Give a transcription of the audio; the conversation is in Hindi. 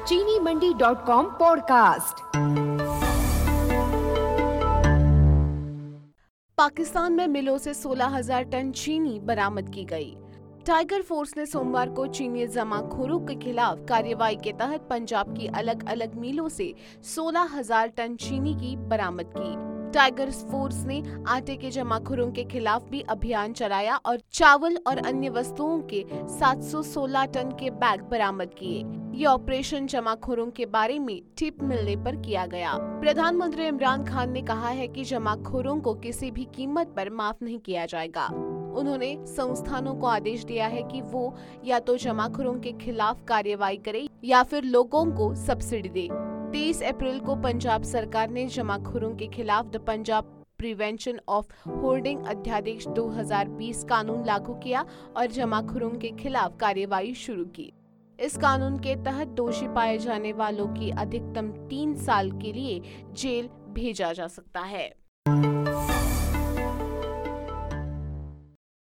चीनी मंडी.com पॉडकास्ट। पाकिस्तान में मिलों से 16,000 टन चीनी बरामद की गई। टाइगर फोर्स ने सोमवार को चीनी जमाखोरों के खिलाफ कार्रवाई के तहत पंजाब की अलग अलग मिलों से 16,000 टन चीनी की बरामद की। टाइगर फोर्स ने आटे के जमाखोरों के खिलाफ भी अभियान चलाया और चावल और अन्य वस्तुओं के 716 टन के बैग बरामद किए। ये ऑपरेशन जमाखोरों के बारे में टिप मिलने पर किया गया। प्रधानमंत्री इमरान खान ने कहा है कि जमाखोरों को किसी भी कीमत पर माफ नहीं किया जाएगा। उन्होंने संस्थानों को आदेश दिया है कि वो या तो जमाखोरों के खिलाफ कार्रवाई करे या फिर लोगों को सब्सिडी दे। 23 अप्रैल को पंजाब सरकार ने जमाखोरों के खिलाफ the Punjab prevention of hoarding अध्यादेश 2020 कानून लागू किया और जमाखोरों के खिलाफ कार्रवाई शुरू की। इस कानून के तहत दोषी पाए जाने वालों की अधिकतम 3 साल के लिए जेल भेजा जा सकता है।